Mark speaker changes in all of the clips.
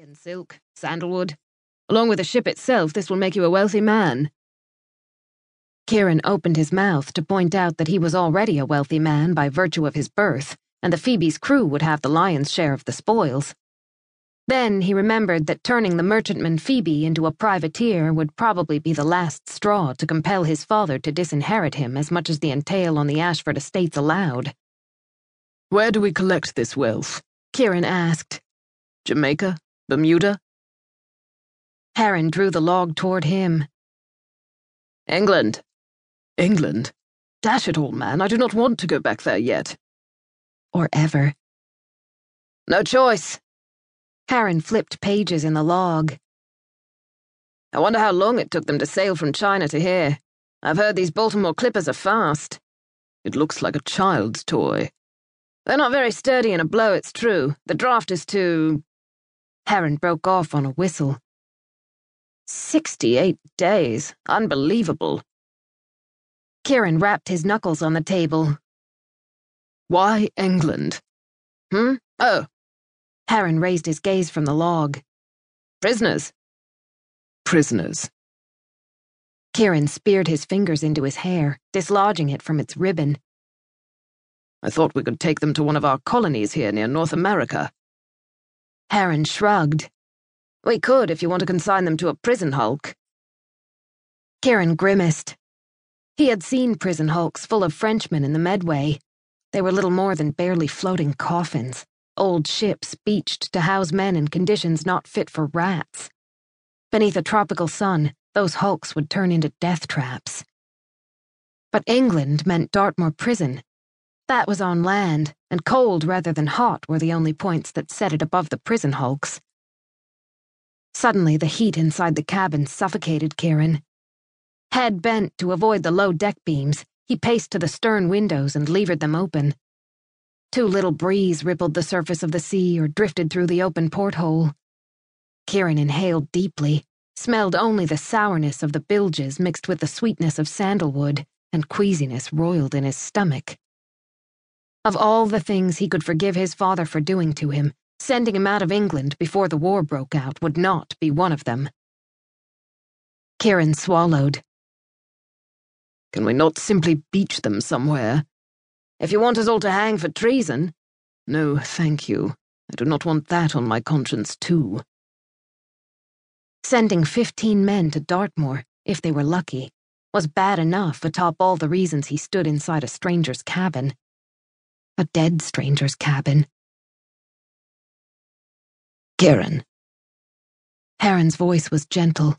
Speaker 1: and silk, sandalwood. Along with the ship itself, this will make you a wealthy man. Kieran opened his mouth to point out that he was already a wealthy man by virtue of his birth, and the Phoebe's crew would have the lion's share of the spoils. Then he remembered that turning the merchantman Phoebe into a privateer would probably be the last straw to compel his father to disinherit him as much as the entail on the Ashford estates allowed.
Speaker 2: "Where do we collect this wealth?"
Speaker 1: Kieran asked.
Speaker 2: "Jamaica? Bermuda?"
Speaker 1: Harren drew the log toward him.
Speaker 2: "England." "England? Dash it all, man, I do not want to go back there yet."
Speaker 1: Or ever.
Speaker 2: "No choice."
Speaker 1: Harren flipped pages in the log.
Speaker 2: "I wonder how long it took them to sail from China to here. I've heard these Baltimore clippers are fast." "It looks like a child's toy." "They're not very sturdy in a blow, it's true. The draft is too—"
Speaker 1: Harren broke off on a whistle.
Speaker 2: 68 days. Unbelievable.
Speaker 1: Kieran rapped his knuckles on the table.
Speaker 2: "Why England?" "Oh."
Speaker 1: Harren raised his gaze from the log.
Speaker 2: "Prisoners." "Prisoners."
Speaker 1: Kieran speared his fingers into his hair, dislodging it from its ribbon.
Speaker 2: "I thought we could take them to one of our colonies here near North America."
Speaker 1: Harren shrugged.
Speaker 2: "We could if you want to consign them to a prison hulk."
Speaker 1: Kieran grimaced. He had seen prison hulks full of Frenchmen in the Medway. They were little more than barely floating coffins, old ships beached to house men in conditions not fit for rats. Beneath a tropical sun, those hulks would turn into death traps. But England meant Dartmoor Prison. That was on land, and cold rather than hot were the only points that set it above the prison hulks. Suddenly, the heat inside the cabin suffocated Kieran. Head bent to avoid the low deck beams, he paced to the stern windows and levered them open. Too little breeze rippled the surface of the sea or drifted through the open porthole. Kieran inhaled deeply, smelled only the sourness of the bilges mixed with the sweetness of sandalwood, and queasiness roiled in his stomach. Of all the things he could forgive his father for doing to him, sending him out of England before the war broke out would not be one of them. Kieran swallowed.
Speaker 2: "Can we not simply beach them somewhere?"
Speaker 1: "If you want us all to hang for treason."
Speaker 2: "No, thank you. I do not want that on my conscience, too."
Speaker 1: Sending 15 men to Dartmoor, if they were lucky, was bad enough atop all the reasons he stood inside a stranger's cabin. A dead stranger's cabin.
Speaker 2: "Kieran."
Speaker 1: Harren's voice was gentle.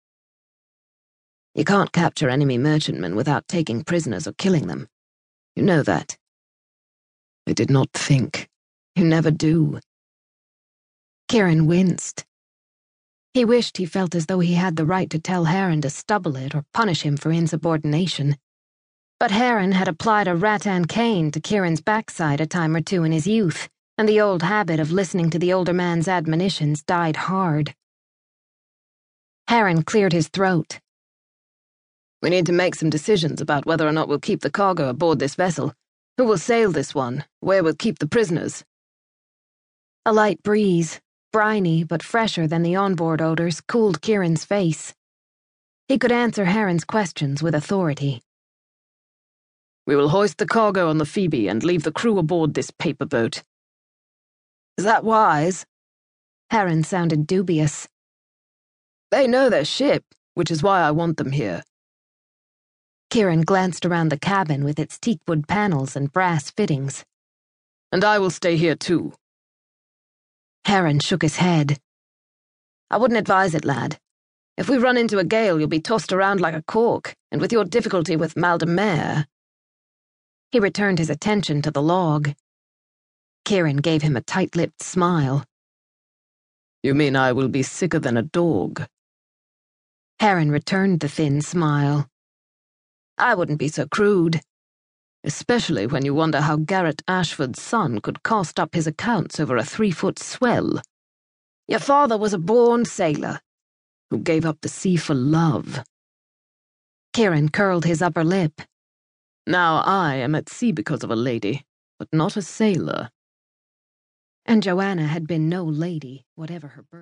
Speaker 2: "You can't capture enemy merchantmen without taking prisoners or killing them. You know that." "I did not think. You never do."
Speaker 1: Kieran winced. He wished he felt as though he had the right to tell Harren to stubble it or punish him for insubordination. But Harren had applied a rattan cane to Kieran's backside a time or two in his youth, and the old habit of listening to the older man's admonitions died hard. Harren cleared his throat.
Speaker 2: "We need to make some decisions about whether or not we'll keep the cargo aboard this vessel. Who will sail this one? Where we'll keep the prisoners?"
Speaker 1: A light breeze, briny but fresher than the onboard odors, cooled Kieran's face. He could answer Harren's questions with authority.
Speaker 2: "We will hoist the cargo on the Phoebe and leave the crew aboard this paper boat."
Speaker 1: "Is that wise?" Harren sounded dubious.
Speaker 2: "They know their ship, which is why I want them here."
Speaker 1: Kieran glanced around the cabin with its teakwood panels and brass fittings.
Speaker 2: "And I will stay here too."
Speaker 1: Harren shook his head.
Speaker 2: "I wouldn't advise it, lad. If we run into a gale, you'll be tossed around like a cork, and with your difficulty with mal de mer—"
Speaker 1: He returned his attention to the log. Kieran gave him a tight-lipped smile.
Speaker 2: "You mean I will be sicker than a dog?"
Speaker 1: Harren returned the thin smile.
Speaker 2: "I wouldn't be so crude. Especially when you wonder how Garrett Ashford's son could cast up his accounts over a 3-foot swell. Your father was a born sailor who gave up the sea for love."
Speaker 1: Kieran curled his upper lip.
Speaker 2: "Now I am at sea because of a lady, but not a sailor."
Speaker 1: And Joanna had been no lady, whatever her birth.